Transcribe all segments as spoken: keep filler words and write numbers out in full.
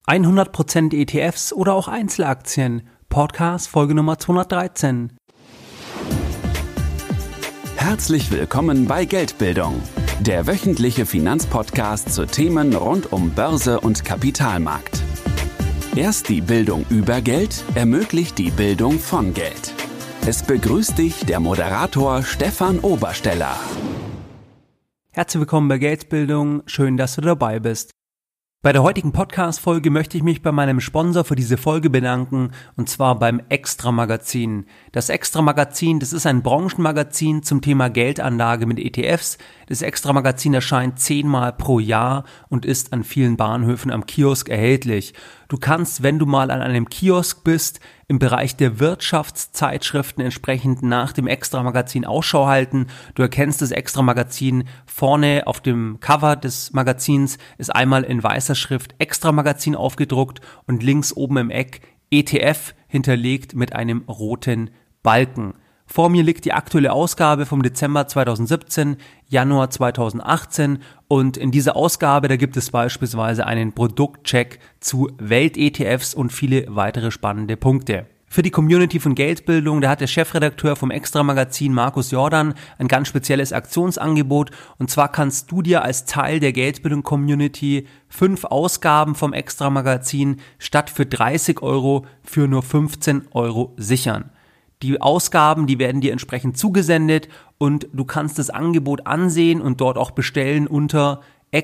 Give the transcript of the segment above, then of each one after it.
hundert Prozent E T Fs oder auch Einzelaktien. Podcast Folge Nummer zweihundertdreizehn. Herzlich willkommen bei Geldbildung, der wöchentliche Finanzpodcast zu Themen rund um Börse und Kapitalmarkt. Erst die Bildung über Geld ermöglicht die Bildung von Geld. Es begrüßt dich der Moderator Stefan Obersteller. Herzlich willkommen bei Geldbildung, schön, dass du dabei bist. Bei der heutigen Podcast-Folge möchte ich mich bei meinem Sponsor für diese Folge bedanken, und zwar beim Extra Magazin. Das Extra Magazin, das ist ein Branchenmagazin zum Thema Geldanlage mit E T Fs. Das Extra Magazin erscheint zehnmal pro Jahr und ist an vielen Bahnhöfen am Kiosk erhältlich. Du kannst, wenn du mal an einem Kiosk bist, im Bereich der Wirtschaftszeitschriften entsprechend nach dem Extra-Magazin Ausschau halten. Du erkennst das Extra-Magazin vorne auf dem Cover des Magazins, ist einmal in weißer Schrift Extra-Magazin aufgedruckt und links oben im Eck E T F hinterlegt mit einem roten Balken. Vor mir liegt die aktuelle Ausgabe vom Dezember zweitausendsiebzehn, Januar zweitausendachtzehn und in dieser Ausgabe, da gibt es beispielsweise einen Produktcheck zu Welt-E T Fs und viele weitere spannende Punkte. Für die Community von Geldbildung, da hat der Chefredakteur vom Extra-Magazin Markus Jordan ein ganz spezielles Aktionsangebot, und zwar kannst du dir als Teil der Geldbildung-Community fünf Ausgaben vom Extra-Magazin statt für dreißig Euro für nur fünfzehn Euro sichern. Die Ausgaben, die werden dir entsprechend zugesendet und du kannst das Angebot ansehen und dort auch bestellen unter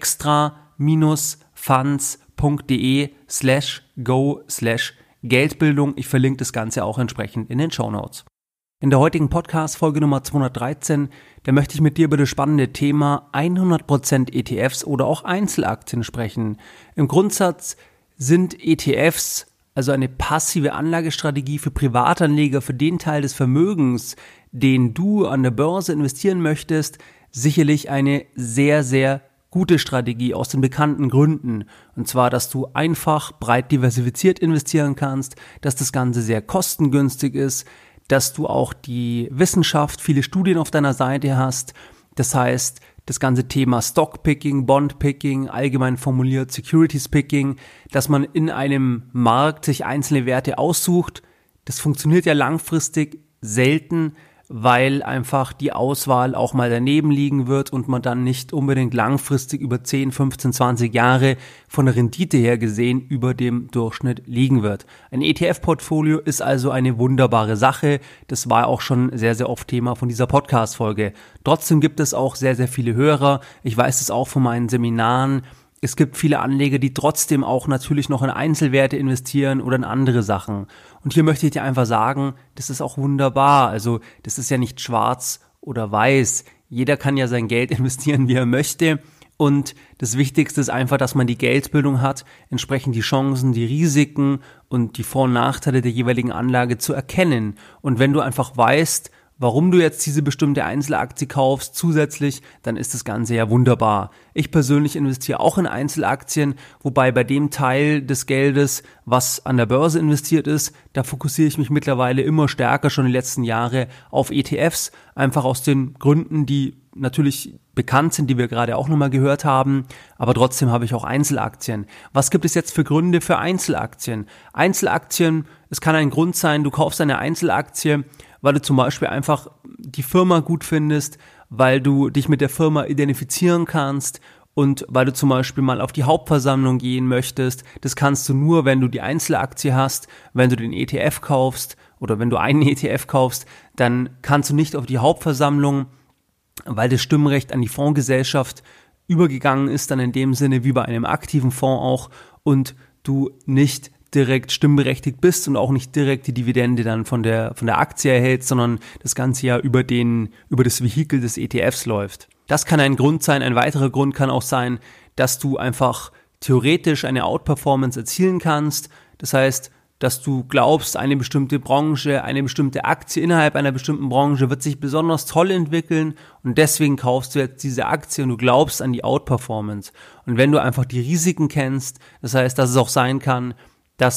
extra-funds.de slash go slash Geldbildung. Ich verlinke das Ganze auch entsprechend in den Shownotes. In der heutigen Podcast-Folge Nummer zweihundertdreizehn, da möchte ich mit dir über das spannende Thema hundert Prozent E T Fs oder auch Einzelaktien sprechen. Im Grundsatz sind E T Fs, also eine passive Anlagestrategie für Privatanleger, für den Teil des Vermögens, den du an der Börse investieren möchtest, sicherlich eine sehr, sehr gute Strategie aus den bekannten Gründen. Und zwar, dass du einfach breit diversifiziert investieren kannst, dass das Ganze sehr kostengünstig ist, dass du auch die Wissenschaft, viele Studien auf deiner Seite hast. Das heißt, das ganze Thema Stockpicking, Bondpicking, allgemein formuliert Securities-Picking, dass man in einem Markt sich einzelne Werte aussucht, das funktioniert ja langfristig selten, weil einfach die Auswahl auch mal daneben liegen wird und man dann nicht unbedingt langfristig über zehn, fünfzehn, zwanzig Jahre von der Rendite her gesehen über dem Durchschnitt liegen wird. Ein E T F-Portfolio ist also eine wunderbare Sache. Das war auch schon sehr, sehr oft Thema von dieser Podcast-Folge. Trotzdem gibt es auch sehr, sehr viele Hörer. Ich weiß es auch von meinen Seminaren. Es gibt viele Anleger, die trotzdem auch natürlich noch in Einzelwerte investieren oder in andere Sachen. Und hier möchte ich dir einfach sagen, das ist auch wunderbar. Also das ist ja nicht schwarz oder weiß. Jeder kann ja sein Geld investieren, wie er möchte. Und das Wichtigste ist einfach, dass man die Geldbildung hat, entsprechend die Chancen, die Risiken und die Vor- und Nachteile der jeweiligen Anlage zu erkennen. Und wenn du einfach weißt, warum du jetzt diese bestimmte Einzelaktie kaufst zusätzlich, dann ist das Ganze ja wunderbar. Ich persönlich investiere auch in Einzelaktien, wobei bei dem Teil des Geldes, was an der Börse investiert ist, da fokussiere ich mich mittlerweile immer stärker, schon die letzten Jahre, auf E T Fs, einfach aus den Gründen, die natürlich bekannt sind, die wir gerade auch nochmal gehört haben, aber trotzdem habe ich auch Einzelaktien. Was gibt es jetzt für Gründe für Einzelaktien? Einzelaktien, es kann ein Grund sein, du kaufst eine Einzelaktie, weil du zum Beispiel einfach die Firma gut findest, weil du dich mit der Firma identifizieren kannst und weil du zum Beispiel mal auf die Hauptversammlung gehen möchtest. Das kannst du nur, wenn du die Einzelaktie hast. Wenn du den E T F kaufst oder wenn du einen E T F kaufst, dann kannst du nicht auf die Hauptversammlung, weil das Stimmrecht an die Fondsgesellschaft übergegangen ist, dann in dem Sinne wie bei einem aktiven Fonds auch, und du nicht direkt stimmberechtigt bist und auch nicht direkt die Dividende dann von der von der Aktie erhältst, sondern das Ganze ja über den über das Vehikel des E T Fs läuft. Das kann ein Grund sein. Ein weiterer Grund kann auch sein, dass du einfach theoretisch eine Outperformance erzielen kannst. Das heißt, dass du glaubst, eine bestimmte Branche, eine bestimmte Aktie innerhalb einer bestimmten Branche wird sich besonders toll entwickeln und deswegen kaufst du jetzt diese Aktie und du glaubst an die Outperformance. Und wenn du einfach die Risiken kennst, das heißt, dass es auch sein kann, dass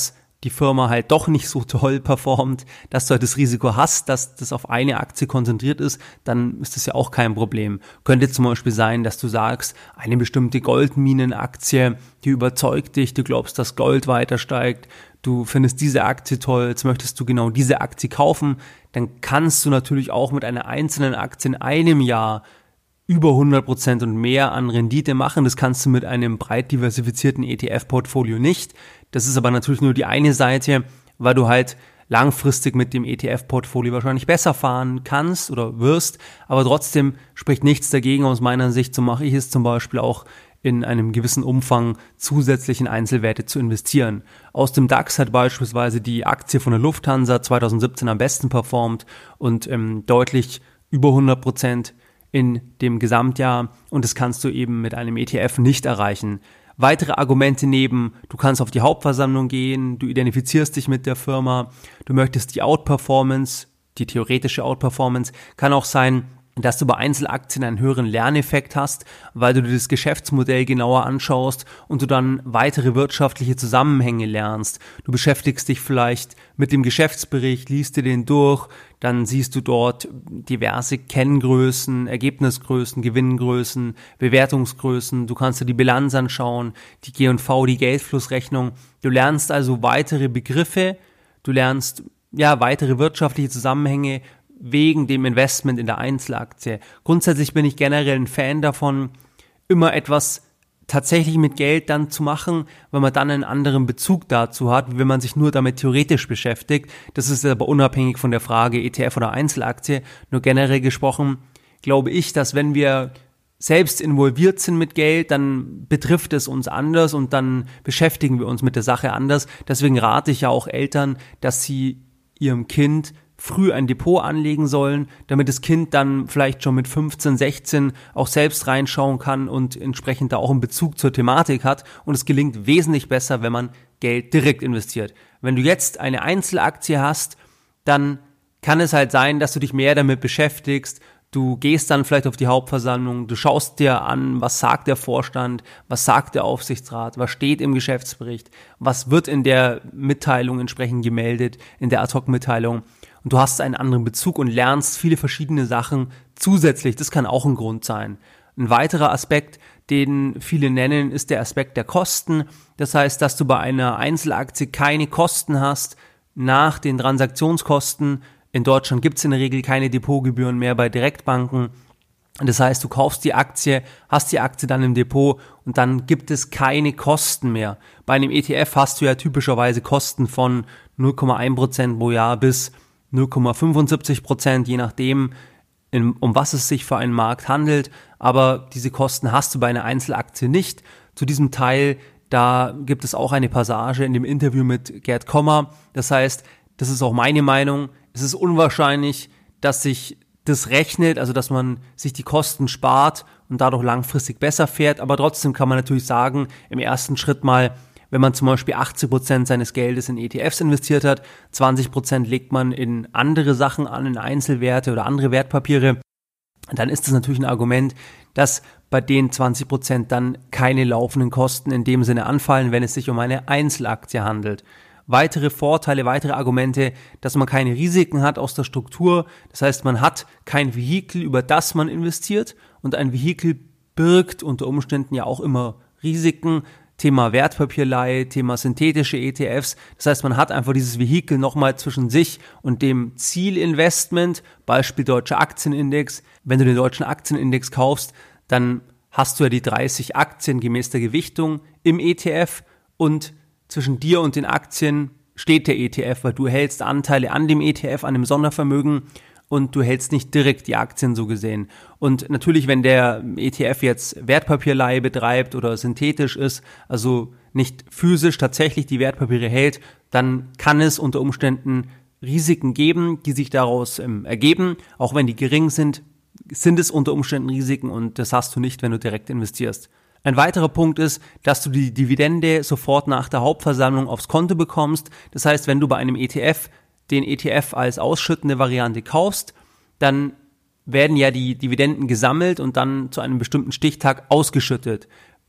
die Firma halt doch nicht so toll performt, dass du halt das Risiko hast, dass das auf eine Aktie konzentriert ist, dann ist das ja auch kein Problem. Könnte zum Beispiel sein, dass du sagst, eine bestimmte Goldminenaktie, die überzeugt dich, du glaubst, dass Gold weiter steigt, du findest diese Aktie toll, jetzt möchtest du genau diese Aktie kaufen, dann kannst du natürlich auch mit einer einzelnen Aktie in einem Jahr über hundert Prozent und mehr an Rendite machen. Das kannst du mit einem breit diversifizierten E T F-Portfolio nicht. Das ist aber natürlich nur die eine Seite, weil du halt langfristig mit dem E T F-Portfolio wahrscheinlich besser fahren kannst oder wirst. Aber trotzdem spricht nichts dagegen aus meiner Sicht. So mache ich es zum Beispiel auch in einem gewissen Umfang zusätzlich in Einzelwerte zu investieren. Aus dem DAX hat beispielsweise die Aktie von der Lufthansa zwanzig siebzehn am besten performt und ähm, deutlich über hundert Prozent in dem Gesamtjahr, und das kannst du eben mit einem E T F nicht erreichen. Weitere Argumente neben, du kannst auf die Hauptversammlung gehen, du identifizierst dich mit der Firma, du möchtest die Outperformance, die theoretische Outperformance, kann auch sein, dass du bei Einzelaktien einen höheren Lerneffekt hast, weil du dir das Geschäftsmodell genauer anschaust und du dann weitere wirtschaftliche Zusammenhänge lernst. Du beschäftigst dich vielleicht mit dem Geschäftsbericht, liest dir den durch, dann siehst du dort diverse Kenngrößen, Ergebnisgrößen, Gewinngrößen, Bewertungsgrößen. Du kannst dir die Bilanz anschauen, die G und V, die Geldflussrechnung. Du lernst also weitere Begriffe, du lernst ja weitere wirtschaftliche Zusammenhänge wegen dem Investment in der Einzelaktie. Grundsätzlich bin ich generell ein Fan davon, immer etwas tatsächlich mit Geld dann zu machen, weil man dann einen anderen Bezug dazu hat, wie wenn man sich nur damit theoretisch beschäftigt. Das ist aber unabhängig von der Frage E T F oder Einzelaktie. Nur generell gesprochen glaube ich, dass wenn wir selbst involviert sind mit Geld, dann betrifft es uns anders und dann beschäftigen wir uns mit der Sache anders. Deswegen rate ich ja auch Eltern, dass sie ihrem Kind früh ein Depot anlegen sollen, damit das Kind dann vielleicht schon mit fünfzehn, sechzehn auch selbst reinschauen kann und entsprechend da auch einen Bezug zur Thematik hat, und es gelingt wesentlich besser, wenn man Geld direkt investiert. Wenn du jetzt eine Einzelaktie hast, dann kann es halt sein, dass du dich mehr damit beschäftigst, du gehst dann vielleicht auf die Hauptversammlung, du schaust dir an, was sagt der Vorstand, was sagt der Aufsichtsrat, was steht im Geschäftsbericht, was wird in der Mitteilung entsprechend gemeldet, in der Ad-Hoc-Mitteilung. Und du hast einen anderen Bezug und lernst viele verschiedene Sachen zusätzlich. Das kann auch ein Grund sein. Ein weiterer Aspekt, den viele nennen, ist der Aspekt der Kosten. Das heißt, dass du bei einer Einzelaktie keine Kosten hast nach den Transaktionskosten. In Deutschland gibt es in der Regel keine Depotgebühren mehr bei Direktbanken. Das heißt, du kaufst die Aktie, hast die Aktie dann im Depot und dann gibt es keine Kosten mehr. Bei einem E T F hast du ja typischerweise Kosten von null Komma eins Prozent pro Jahr bis null Komma fünfundsiebzig Prozent, je nachdem, in, um was es sich für einen Markt handelt. Aber diese Kosten hast du bei einer Einzelaktie nicht. Zu diesem Teil, da gibt es auch eine Passage in dem Interview mit Gerd Kommer. Das heißt, das ist auch meine Meinung, es ist unwahrscheinlich, dass sich das rechnet, also dass man sich die Kosten spart und dadurch langfristig besser fährt. Aber trotzdem kann man natürlich sagen, im ersten Schritt mal, wenn man zum Beispiel achtzig Prozent seines Geldes in E T Fs investiert hat, zwanzig Prozent legt man in andere Sachen an, in Einzelwerte oder andere Wertpapiere, dann ist das natürlich ein Argument, dass bei den zwanzig Prozent dann keine laufenden Kosten in dem Sinne anfallen, wenn es sich um eine Einzelaktie handelt. Weitere Vorteile, weitere Argumente, dass man keine Risiken hat aus der Struktur. Das heißt, man hat kein Vehikel, über das man investiert, und ein Vehikel birgt unter Umständen ja auch immer Risiken. Thema Wertpapierleihe, Thema synthetische E T Fs. Das heißt, man hat einfach dieses Vehikel nochmal zwischen sich und dem Zielinvestment, Beispiel Deutscher Aktienindex. Wenn du den Deutschen Aktienindex kaufst, dann hast du ja die dreißig Aktien gemäß der Gewichtung im E T F, und zwischen dir und den Aktien steht der E T F, weil du hältst Anteile an dem E T F, an dem Sondervermögen, und du hältst nicht direkt die Aktien so gesehen. Und natürlich, wenn der E T F jetzt Wertpapierleihe betreibt oder synthetisch ist, also nicht physisch tatsächlich die Wertpapiere hält, dann kann es unter Umständen Risiken geben, die sich daraus ähm, ergeben. Auch wenn die gering sind, sind es unter Umständen Risiken, und das hast du nicht, wenn du direkt investierst. Ein weiterer Punkt ist, dass du die Dividende sofort nach der Hauptversammlung aufs Konto bekommst. Das heißt, wenn du bei einem E T F den E T F als ausschüttende Variante kaufst, dann werden ja die Dividenden gesammelt und dann zu einem bestimmten Stichtag ausgeschüttet.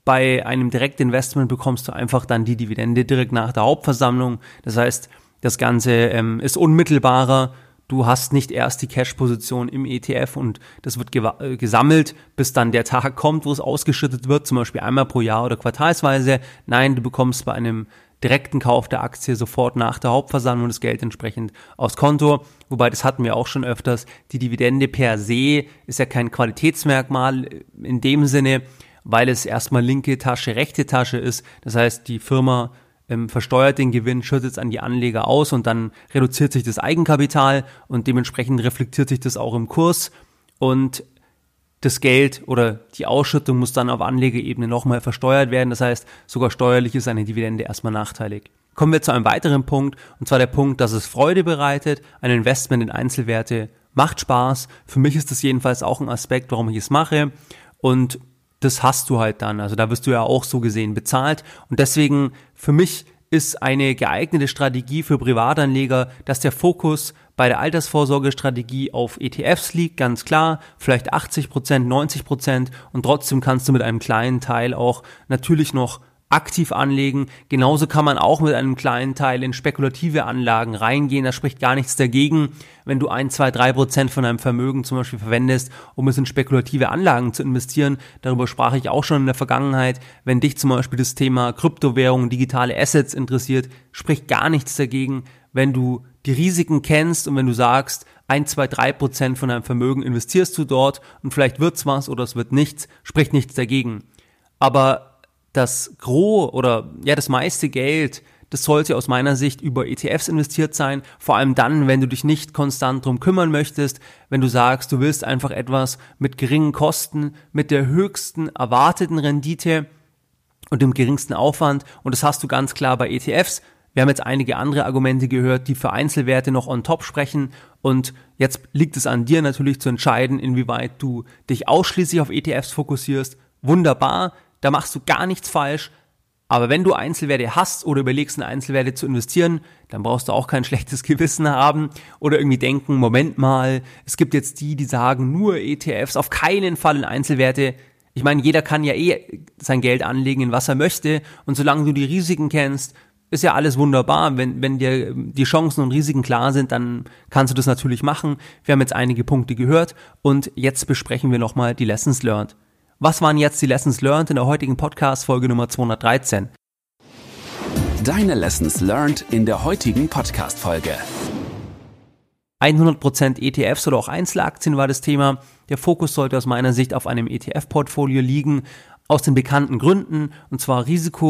Bei einem Direktinvestment bekommst du einfach dann die Dividende direkt nach der Hauptversammlung. Das heißt, das Ganze ähm, ist unmittelbarer. Du hast nicht erst die Cash-Position im E T F und das wird gewa- äh, gesammelt, bis dann der Tag kommt, wo es ausgeschüttet wird, zum Beispiel einmal pro Jahr oder quartalsweise. Nein, du bekommst bei einem direkten Kauf der Aktie sofort nach der Hauptversammlung das Geld entsprechend aufs Konto. Wobei, das hatten wir auch schon öfters, die Dividende per se ist ja kein Qualitätsmerkmal in dem Sinne, weil es erstmal linke Tasche, rechte Tasche ist. Das heißt, die Firma ähm, versteuert den Gewinn, schüttet es an die Anleger aus und dann reduziert sich das Eigenkapital und dementsprechend reflektiert sich das auch im Kurs und das Geld oder die Ausschüttung muss dann auf Anlegerebene nochmal versteuert werden. Das heißt, sogar steuerlich ist eine Dividende erstmal nachteilig. Kommen wir zu einem weiteren Punkt, und zwar der Punkt, dass es Freude bereitet. Ein Investment in Einzelwerte macht Spaß. Für mich ist das jedenfalls auch ein Aspekt, warum ich es mache. Und das hast du halt dann. Also da wirst du ja auch so gesehen bezahlt. Und deswegen für mich ist eine geeignete Strategie für Privatanleger, dass der Fokus bei der Altersvorsorgestrategie auf E T Fs liegt, ganz klar, vielleicht achtzig Prozent, neunzig Prozent und trotzdem kannst du mit einem kleinen Teil auch natürlich noch aktiv anlegen. Genauso kann man auch mit einem kleinen Teil in spekulative Anlagen reingehen. Da spricht gar nichts dagegen, wenn du ein, zwei, drei Prozent von deinem Vermögen zum Beispiel verwendest, um es in spekulative Anlagen zu investieren. Darüber sprach ich auch schon in der Vergangenheit. Wenn dich zum Beispiel das Thema Kryptowährungen, digitale Assets interessiert, spricht gar nichts dagegen, wenn du die Risiken kennst und wenn du sagst, ein, zwei, drei Prozent von deinem Vermögen investierst du dort und vielleicht wird's was oder es wird nichts, spricht nichts dagegen. Aber das Gros oder ja das meiste Geld, das sollte aus meiner Sicht über E T Fs investiert sein, vor allem dann, wenn du dich nicht konstant drum kümmern möchtest, wenn du sagst, du willst einfach etwas mit geringen Kosten, mit der höchsten erwarteten Rendite und dem geringsten Aufwand und das hast du ganz klar bei E T Fs. Wir haben jetzt einige andere Argumente gehört, die für Einzelwerte noch on top sprechen und jetzt liegt es an dir natürlich zu entscheiden, inwieweit du dich ausschließlich auf E T Fs fokussierst. Wunderbar. Da machst du gar nichts falsch, aber wenn du Einzelwerte hast oder überlegst, in Einzelwerte zu investieren, dann brauchst du auch kein schlechtes Gewissen haben oder irgendwie denken, Moment mal, es gibt jetzt die, die sagen, nur E T Fs, auf keinen Fall in Einzelwerte. Ich meine, jeder kann ja eh sein Geld anlegen, in was er möchte und solange du die Risiken kennst, ist ja alles wunderbar. Wenn, wenn dir die Chancen und Risiken klar sind, dann kannst du das natürlich machen. Wir haben jetzt einige Punkte gehört und jetzt besprechen wir nochmal die Lessons learned. Was waren jetzt die Lessons learned in der heutigen Podcast-Folge Nummer zweihundertdreizehn? Deine Lessons learned in der heutigen Podcast-Folge. hundert Prozent E T Fs oder auch Einzelaktien war das Thema. Der Fokus sollte aus meiner Sicht auf einem E T F-Portfolio liegen, aus den bekannten Gründen, und zwar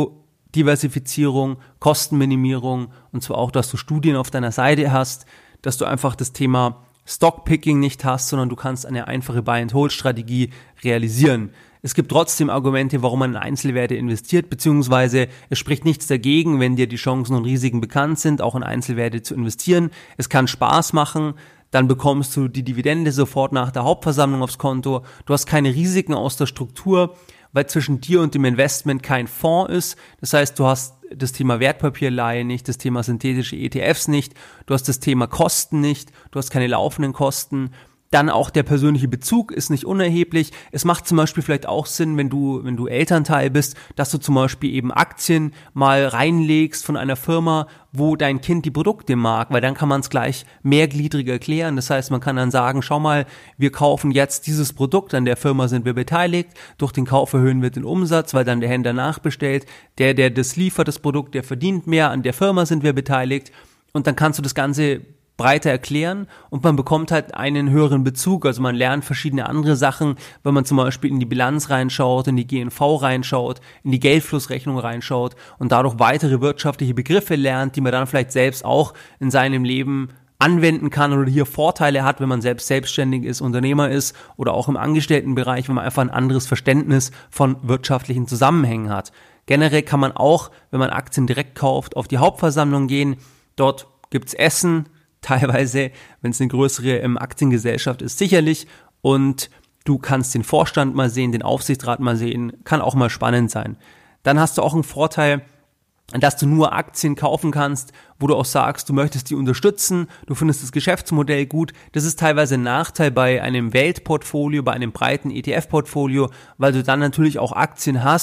Risikodiversifizierung, Kostenminimierung, und zwar auch, dass du Studien auf deiner Seite hast, dass du einfach das Thema Stockpicking nicht hast, sondern du kannst eine einfache Buy-and-Hold-Strategie realisieren. Es gibt trotzdem Argumente, warum man in Einzelwerte investiert, beziehungsweise es spricht nichts dagegen, wenn dir die Chancen und Risiken bekannt sind, auch in Einzelwerte zu investieren. Es kann Spaß machen, dann bekommst du die Dividende sofort nach der Hauptversammlung aufs Konto. Du hast keine Risiken aus der Struktur, weil zwischen dir und dem Investment kein Fonds ist. Das heißt, du hast das Thema Wertpapierleihe nicht, das Thema synthetische E T Fs nicht, du hast das Thema Kosten nicht, du hast keine laufenden Kosten. Dann auch der persönliche Bezug ist nicht unerheblich. Es macht zum Beispiel vielleicht auch Sinn, wenn du, wenn du Elternteil bist, dass du zum Beispiel eben Aktien mal reinlegst von einer Firma, wo dein Kind die Produkte mag, weil dann kann man es gleich mehrgliedrig erklären. Das heißt, man kann dann sagen, schau mal, wir kaufen jetzt dieses Produkt, an der Firma sind wir beteiligt, durch den Kauf erhöhen wir den Umsatz, weil dann der Händler nachbestellt, der, der das liefert, das Produkt, der verdient mehr, an der Firma sind wir beteiligt und dann kannst du das Ganze breiter erklären und man bekommt halt einen höheren Bezug, also man lernt verschiedene andere Sachen, wenn man zum Beispiel in die Bilanz reinschaut, in die G N V reinschaut, in die Geldflussrechnung reinschaut und dadurch weitere wirtschaftliche Begriffe lernt, die man dann vielleicht selbst auch in seinem Leben anwenden kann oder hier Vorteile hat, wenn man selbst selbstständig ist, Unternehmer ist oder auch im Angestelltenbereich, wenn man einfach ein anderes Verständnis von wirtschaftlichen Zusammenhängen hat. Generell kann man auch, wenn man Aktien direkt kauft, auf die Hauptversammlung gehen, dort gibt's Essen, teilweise, wenn es eine größere ähm, Aktiengesellschaft ist, sicherlich. Und du kannst den Vorstand mal sehen, den Aufsichtsrat mal sehen, kann auch mal spannend sein. Dann hast du auch einen Vorteil, dass du nur Aktien kaufen kannst, wo du auch sagst, du möchtest die unterstützen, du findest das Geschäftsmodell gut. Das ist teilweise ein Nachteil bei einem Weltportfolio, bei einem breiten E T F-Portfolio, weil du dann natürlich auch Aktien hast,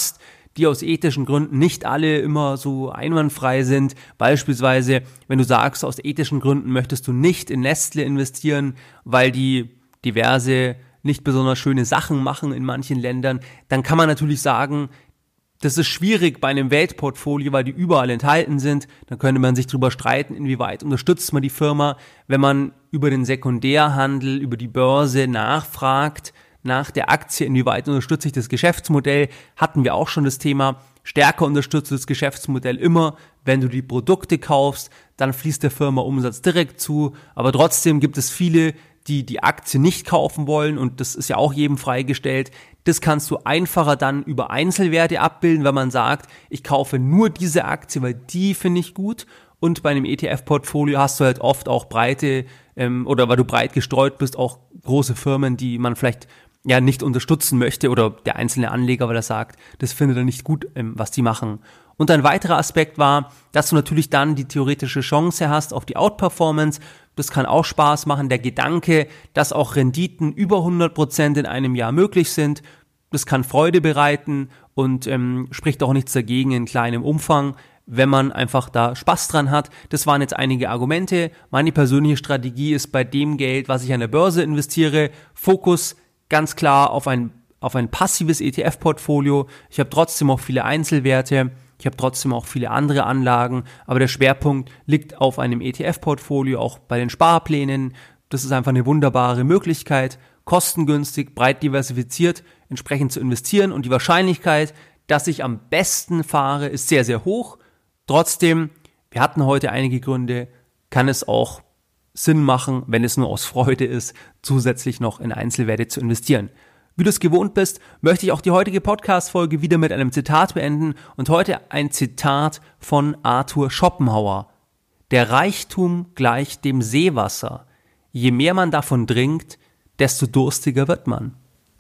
die aus ethischen Gründen nicht alle immer so einwandfrei sind. Beispielsweise, wenn du sagst, aus ethischen Gründen möchtest du nicht in Nestle investieren, weil die diverse nicht besonders schöne Sachen machen in manchen Ländern, dann kann man natürlich sagen, das ist schwierig bei einem Weltportfolio, weil die überall enthalten sind. Dann könnte man sich darüber streiten, inwieweit unterstützt man die Firma. Wenn man über den Sekundärhandel, über die Börse nachfragt, nach der Aktie, inwieweit unterstütze ich das Geschäftsmodell, hatten wir auch schon das Thema. Stärker unterstützt das Geschäftsmodell immer, wenn du die Produkte kaufst, dann fließt der Firma Umsatz direkt zu. Aber trotzdem gibt es viele, die die Aktie nicht kaufen wollen, und das ist ja auch jedem freigestellt. Das kannst du einfacher dann über Einzelwerte abbilden, wenn man sagt, ich kaufe nur diese Aktie, weil die finde ich gut. Und bei einem E T F-Portfolio hast du halt oft auch breite, ähm, oder weil du breit gestreut bist, auch große Firmen, die man vielleicht ja nicht unterstützen möchte, oder der einzelne Anleger, weil er sagt, das findet er nicht gut, ähm, was die machen. Und ein weiterer Aspekt war, dass du natürlich dann die theoretische Chance hast auf die Outperformance. Das kann auch Spaß machen. Der Gedanke, dass auch Renditen über hundert Prozent in einem Jahr möglich sind, das kann Freude bereiten und ähm, spricht auch nichts dagegen in kleinem Umfang, wenn man einfach da Spaß dran hat. Das waren jetzt einige Argumente. Meine persönliche Strategie ist bei dem Geld, was ich an der Börse investiere, Fokus ganz klar auf ein, auf ein passives E T F-Portfolio. Ich habe trotzdem auch viele Einzelwerte. Ich habe trotzdem auch viele andere Anlagen, aber der Schwerpunkt liegt auf einem E T F-Portfolio, auch bei den Sparplänen. Das ist einfach eine wunderbare Möglichkeit, kostengünstig, breit diversifiziert entsprechend zu investieren, und die Wahrscheinlichkeit, dass ich am besten fahre, ist sehr, sehr hoch. Trotzdem, wir hatten heute einige Gründe, kann es auch Sinn machen, wenn es nur aus Freude ist, zusätzlich noch in Einzelwerte zu investieren. Wie du es gewohnt bist, möchte ich auch die heutige Podcast-Folge wieder mit einem Zitat beenden, und heute ein Zitat von Arthur Schopenhauer. Der Reichtum gleicht dem Seewasser. Je mehr man davon trinkt, desto durstiger wird man.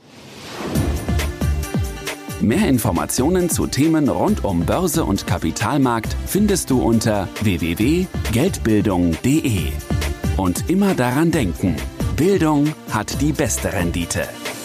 Mehr Informationen zu Themen rund um Börse und Kapitalmarkt findest du unter w w w punkt geldbildung punkt de. Und immer daran denken, Bildung hat die beste Rendite.